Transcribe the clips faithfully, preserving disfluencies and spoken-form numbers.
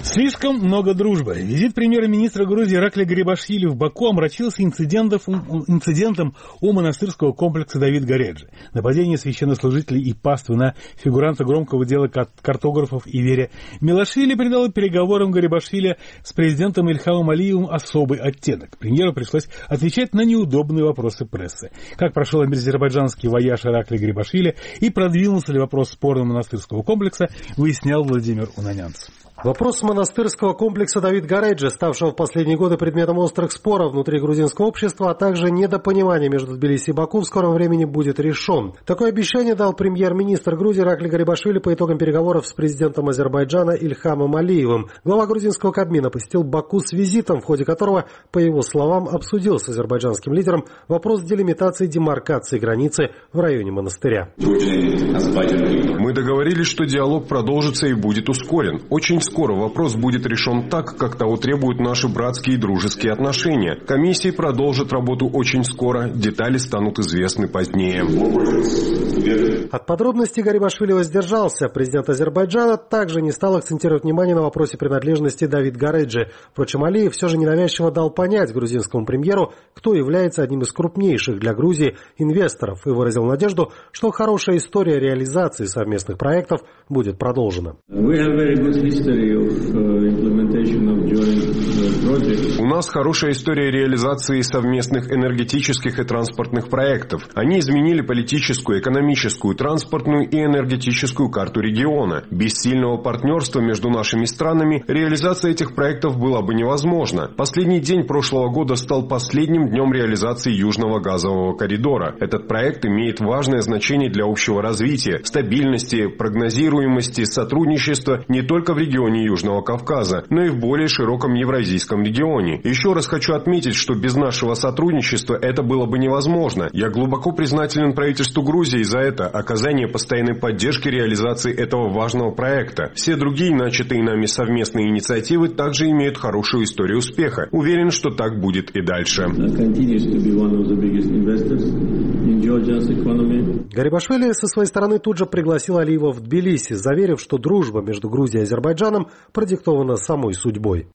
Слишком много дружбы. Визит премьер-министра Грузии Ираклия Гарибашвили в Баку омрачился инцидентом у монастырского комплекса Давид Гареджи. Нападение священнослужителей и паствы на фигуранта громкого дела картографов Ивере Мелашвили придало переговорам Гарибашвили с президентом Ильхамом Алиевым особый оттенок. Премьеру пришлось отвечать на неудобные вопросы прессы. Как прошел азербайджанский вояж Ираклия Гарибашвили и продвинулся ли вопрос спорного монастырского комплекса, выяснял Владимир Унанянц. Вопрос монастырского комплекса Давид Гареджи, ставшего в последние годы предметом острых споров внутри грузинского общества, а также недопонимания между Тбилиси и Баку в скором времени будет решен. Такое обещание дал премьер-министр Грузии Ираклий Гарибашвили по итогам переговоров с президентом Азербайджана Ильхамом Алиевым. Глава грузинского Кабмина посетил Баку с визитом, в ходе которого, по его словам, обсудил с азербайджанским лидером вопрос делимитации и демаркации границы в районе монастыря. Мы договорились, что диалог продолжится и будет ускорен. Очень скоро вопрос будет решен так, как того требуют наши братские и дружеские отношения. Комиссии продолжат работу очень скоро, детали станут известны позднее. От подробностей Гарибашвили воздержался. Президент Азербайджана также не стал акцентировать внимание на вопросе принадлежности Давид Гареджи. Впрочем, Алиев все же ненавязчиво дал понять грузинскому премьеру, кто является одним из крупнейших для Грузии инвесторов, и выразил надежду, что хорошая история реализации совместных проектов будет продолжена. У нас хорошая история реализации совместных энергетических и транспортных проектов. Они изменили политическую, экономическую, транспортную и энергетическую карту региона. Без сильного партнерства между нашими странами реализация этих проектов была бы невозможна. Последний день прошлого года стал последним днем реализации Южного газового коридора. Этот проект имеет важное значение для общего развития, стабильности, прогнозируемости, сотрудничества не только в регионе Южного Кавказа, но и в более широком евразийском регионе. Еще раз хочу отметить, что без нашего сотрудничества это было бы невозможно. Я глубоко признателен правительству Грузии за это оказание постоянной поддержки реализации этого важного проекта. Все другие начатые нами совместные инициативы также имеют хорошую историю успеха. Уверен, что так будет и дальше. Гарибашвили со своей стороны тут же пригласил Алиева в Тбилиси, заверив, что дружба между Грузией и Азербайджаном продиктована самой судьбой.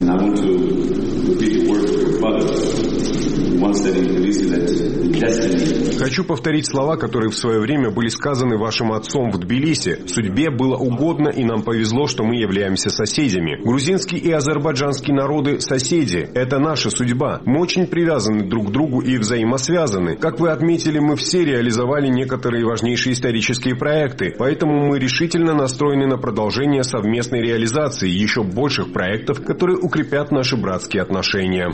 Хочу повторить слова, которые в свое время были сказаны вашим отцом в Тбилиси. Судьбе было угодно, и нам повезло, что мы являемся соседями. Грузинский и азербайджанский народы – соседи. Это наша судьба. Мы очень привязаны друг к другу и взаимосвязаны. Как вы отметили, мы все реализовали некоторые важнейшие исторические проекты, поэтому мы решительно настроены на продолжение совместной реализации еще больших проектов, которые укрепят наши братские отношения.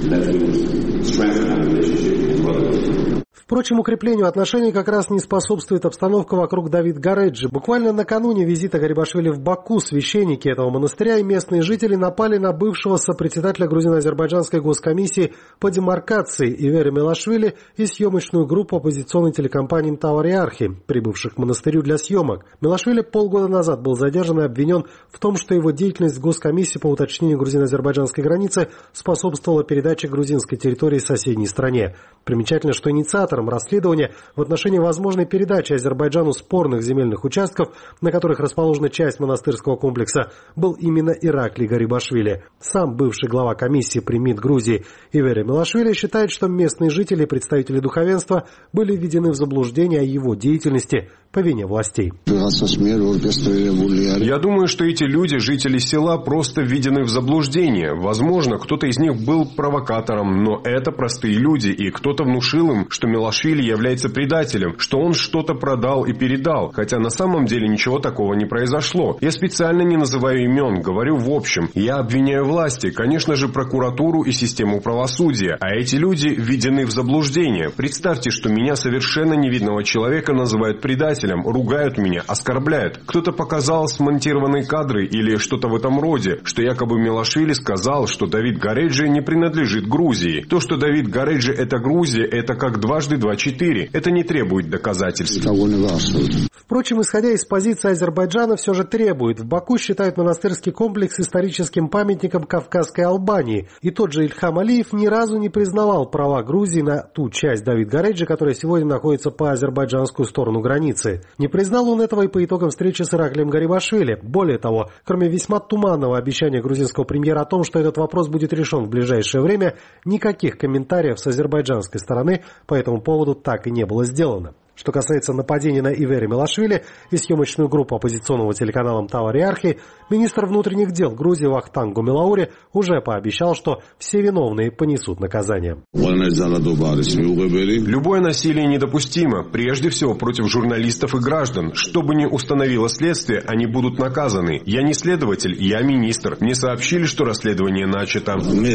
Впрочем, укреплению отношений как раз не способствует обстановка вокруг Давид Гареджи. Буквально накануне визита Гарибашвили в Баку священники этого монастыря и местные жители напали на бывшего сопредседателя грузино-азербайджанской госкомиссии по демаркации Ивере Мелашвили и съемочную группу оппозиционной телекомпании Тавариархи, прибывших к монастырю для съемок. Мелашвили полгода назад был задержан и обвинен в том, что его деятельность в госкомиссии по уточнению грузино-азербайджанской границы способствовала передаче грузинской территории соседней стране. Примечательно, что инициатор расследования в отношении возможной передачи Азербайджану спорных земельных участков, на которых расположена часть монастырского комплекса, был именно Ираклий Гарибашвили. Сам бывший глава комиссии при МИД Грузии Ивере Мелашвили считает, что местные жители и представители духовенства были введены в заблуждение о его деятельности по вине властей. Я думаю, что эти люди, жители села, просто введены в заблуждение. Возможно, кто-то из них был провокатором, но это простые люди, и кто-то внушил им, что Мелашвили является предателем, что он что-то продал и передал, хотя на самом деле ничего такого не произошло. Я специально не называю имен, говорю в общем. Я обвиняю власти, конечно же, прокуратуру и систему правосудия, а эти люди введены в заблуждение. Представьте, что меня, совершенно невидного человека, называют предателем, ругают меня, оскорбляют. Кто-то показал смонтированные кадры или что-то в этом роде, что якобы Мелашвили сказал, что Давид Гареджи не принадлежит Грузии. То, что Давид Гареджи – это Грузия, это как два дважды два четыре. Это не требует доказательств. Впрочем, исходя из позиции Азербайджана, все же требует. В Баку считают монастырский комплекс историческим памятником Кавказской Албании. И тот же Ильхам Алиев ни разу не признавал права Грузии на ту часть Давид Гареджи, которая сегодня находится по азербайджанскую сторону границы. Не признал он этого и по итогам встречи с Ираклием Гарибашвили. Более того, кроме весьма туманного обещания грузинского премьера о том, что этот вопрос будет решен в ближайшее время, никаких комментариев с азербайджанской стороны по этому поводу так и не было сделано. Что касается нападения на Ивери Мелашвили и съемочную группу оппозиционного телеканала МТАВ Ариархи, министр внутренних дел Грузии Вахтанг Гумилаури уже пообещал, что все виновные понесут наказание. Любое насилие недопустимо, прежде всего против журналистов и граждан. Что бы ни установило следствие, они будут наказаны. Я не следователь, я министр. Мне сообщили, что расследование начато.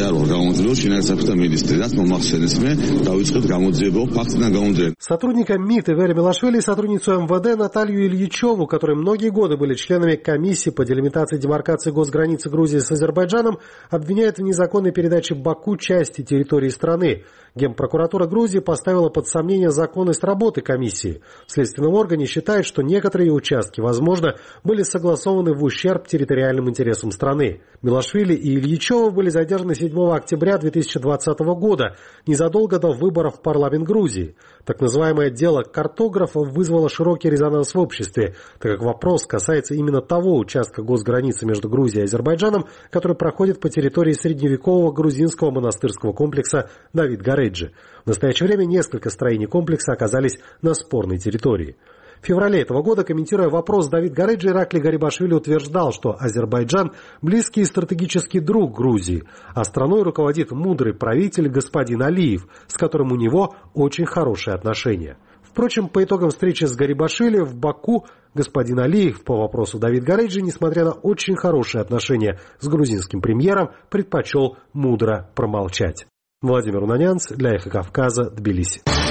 Сотрудника МИД Ивери Мелашвили и сотрудницу МВД Наталью Ильичеву, которые многие годы были членами комиссии по делимитации и демаркации госграницы Грузии с Азербайджаном, обвиняют в незаконной передаче Баку части территории страны. Генпрокуратура Грузии поставила под сомнение законность работы комиссии. В следственном органе считают, что некоторые участки, возможно, были согласованы в ущерб территориальным интересам страны. Мелашвили и Ильичева были задержаны седьмого октября две тысячи двадцатого года, незадолго до выборов в парламент Грузии. Так называемое дело картографов вызвало широкий резонанс в обществе, так как вопрос касается именно того участка госграницы между Грузией и Азербайджаном, который проходит по территории средневекового грузинского монастырского комплекса Давид Гареджи. В настоящее время несколько строений комплекса оказались на спорной территории. В феврале этого года, комментируя вопрос, Давид Гареджи, Иракли Гарибашвили утверждал, что Азербайджан – близкий и стратегический друг Грузии, а страной руководит мудрый правитель господин Алиев, с которым у него очень хорошие отношения. Впрочем, по итогам встречи с Гарибашвили в Баку господин Алиев по вопросу Давид Гареджи, несмотря на очень хорошие отношения с грузинским премьером, предпочел мудро промолчать. Владимир Унанянц для Эхо Кавказа, Тбилиси.